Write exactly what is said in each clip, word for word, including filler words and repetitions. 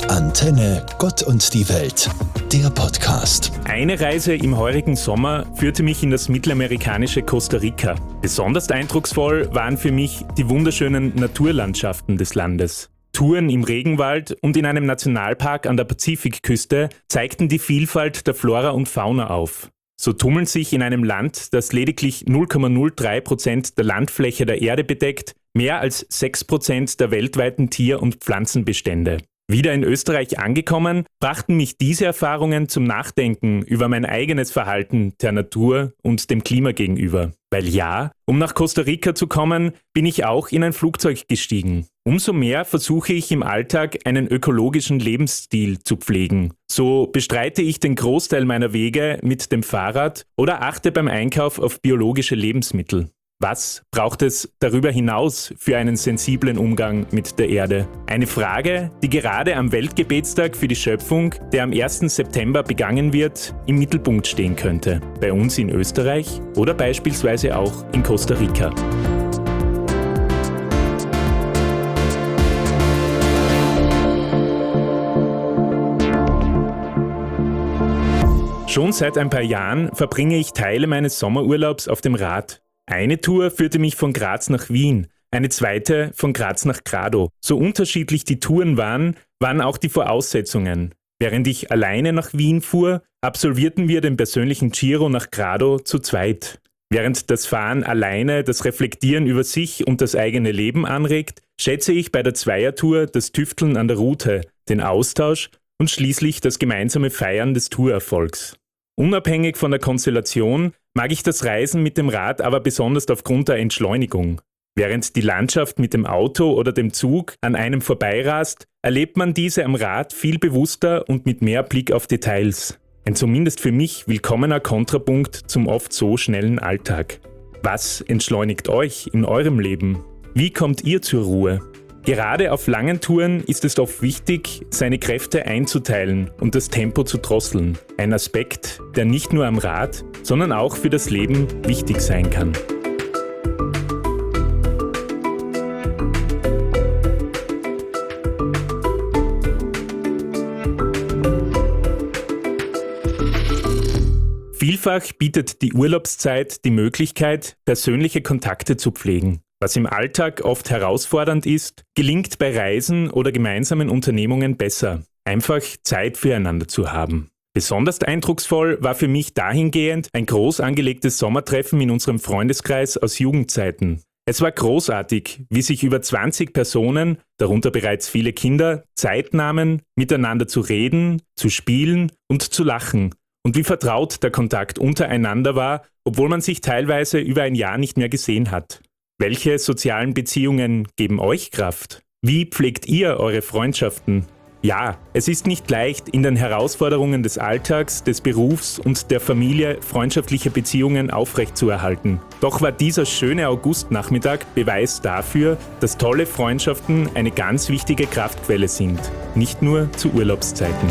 Antenne Gott und die Welt, der Podcast. Eine Reise im heurigen Sommer führte mich in das mittelamerikanische Costa Rica. Besonders eindrucksvoll waren für mich die wunderschönen Naturlandschaften des Landes. Touren im Regenwald und in einem Nationalpark an der Pazifikküste zeigten die Vielfalt der Flora und Fauna auf. So tummeln sich in einem Land, das lediglich null Komma null drei Prozent der Landfläche der Erde bedeckt, mehr als sechs Prozent der weltweiten Tier- und Pflanzenbestände. Wieder in Österreich angekommen, brachten mich diese Erfahrungen zum Nachdenken über mein eigenes Verhalten der Natur und dem Klima gegenüber. Weil ja, um nach Costa Rica zu kommen, bin ich auch in ein Flugzeug gestiegen. Umso mehr versuche ich im Alltag einen ökologischen Lebensstil zu pflegen. So bestreite ich den Großteil meiner Wege mit dem Fahrrad oder achte beim Einkauf auf biologische Lebensmittel. Was braucht es darüber hinaus für einen sensiblen Umgang mit der Erde? Eine Frage, die gerade am Weltgebetstag für die Schöpfung, der am ersten September begangen wird, im Mittelpunkt stehen könnte. Bei uns in Österreich oder beispielsweise auch in Costa Rica. Schon seit ein paar Jahren verbringe ich Teile meines Sommerurlaubs auf dem Rad. Eine Tour führte mich von Graz nach Wien, eine zweite von Graz nach Grado. So unterschiedlich die Touren waren, waren auch die Voraussetzungen. Während ich alleine nach Wien fuhr, absolvierten wir den persönlichen Giro nach Grado zu zweit. Während das Fahren alleine das Reflektieren über sich und das eigene Leben anregt, schätze ich bei der Zweiertour das Tüfteln an der Route, den Austausch und schließlich das gemeinsame Feiern des Tourerfolgs. Unabhängig von der Konstellation mag ich das Reisen mit dem Rad aber besonders aufgrund der Entschleunigung. Während die Landschaft mit dem Auto oder dem Zug an einem vorbeirast, erlebt man diese am Rad viel bewusster und mit mehr Blick auf Details. Ein zumindest für mich willkommener Kontrapunkt zum oft so schnellen Alltag. Was entschleunigt euch in eurem Leben? Wie kommt ihr zur Ruhe? Gerade auf langen Touren ist es oft wichtig, seine Kräfte einzuteilen und das Tempo zu drosseln. Ein Aspekt, der nicht nur am Rad, sondern auch für das Leben wichtig sein kann. Vielfach bietet die Urlaubszeit die Möglichkeit, persönliche Kontakte zu pflegen. Was im Alltag oft herausfordernd ist, gelingt bei Reisen oder gemeinsamen Unternehmungen besser, einfach Zeit füreinander zu haben. Besonders eindrucksvoll war für mich dahingehend ein groß angelegtes Sommertreffen in unserem Freundeskreis aus Jugendzeiten. Es war großartig, wie sich über zwanzig Personen, darunter bereits viele Kinder, Zeit nahmen, miteinander zu reden, zu spielen und zu lachen und wie vertraut der Kontakt untereinander war, obwohl man sich teilweise über ein Jahr nicht mehr gesehen hat. Welche sozialen Beziehungen geben euch Kraft? Wie pflegt ihr eure Freundschaften? Ja, es ist nicht leicht, in den Herausforderungen des Alltags, des Berufs und der Familie freundschaftliche Beziehungen aufrechtzuerhalten. Doch war dieser schöne Augustnachmittag Beweis dafür, dass tolle Freundschaften eine ganz wichtige Kraftquelle sind, nicht nur zu Urlaubszeiten.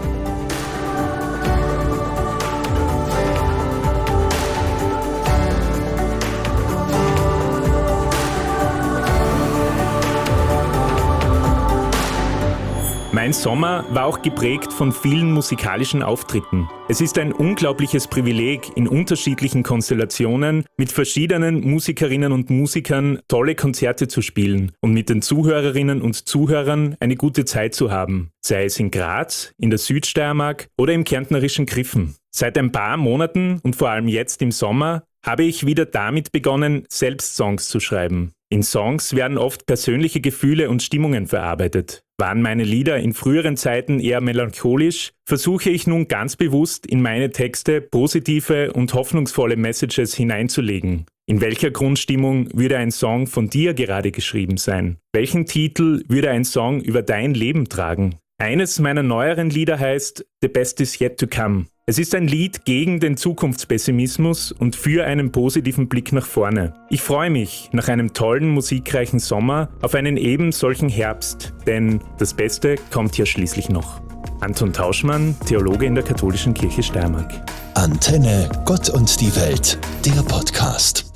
Mein Sommer war auch geprägt von vielen musikalischen Auftritten. Es ist ein unglaubliches Privileg, in unterschiedlichen Konstellationen mit verschiedenen Musikerinnen und Musikern tolle Konzerte zu spielen und mit den Zuhörerinnen und Zuhörern eine gute Zeit zu haben, sei es in Graz, in der Südsteiermark oder im kärntnerischen Griffen. Seit ein paar Monaten und vor allem jetzt im Sommer habe ich wieder damit begonnen, selbst Songs zu schreiben. In Songs werden oft persönliche Gefühle und Stimmungen verarbeitet. Waren meine Lieder in früheren Zeiten eher melancholisch, versuche ich nun ganz bewusst in meine Texte positive und hoffnungsvolle Messages hineinzulegen. In welcher Grundstimmung würde ein Song von dir gerade geschrieben sein? Welchen Titel würde ein Song über dein Leben tragen? Eines meiner neueren Lieder heißt The Best Is Yet To Come. Es ist ein Lied gegen den Zukunftspessimismus und für einen positiven Blick nach vorne. Ich freue mich nach einem tollen, musikreichen Sommer auf einen eben solchen Herbst, denn das Beste kommt ja schließlich noch. Anton Tauschmann, Theologe in der Katholischen Kirche Steiermark. Antenne Gott und die Welt, der Podcast.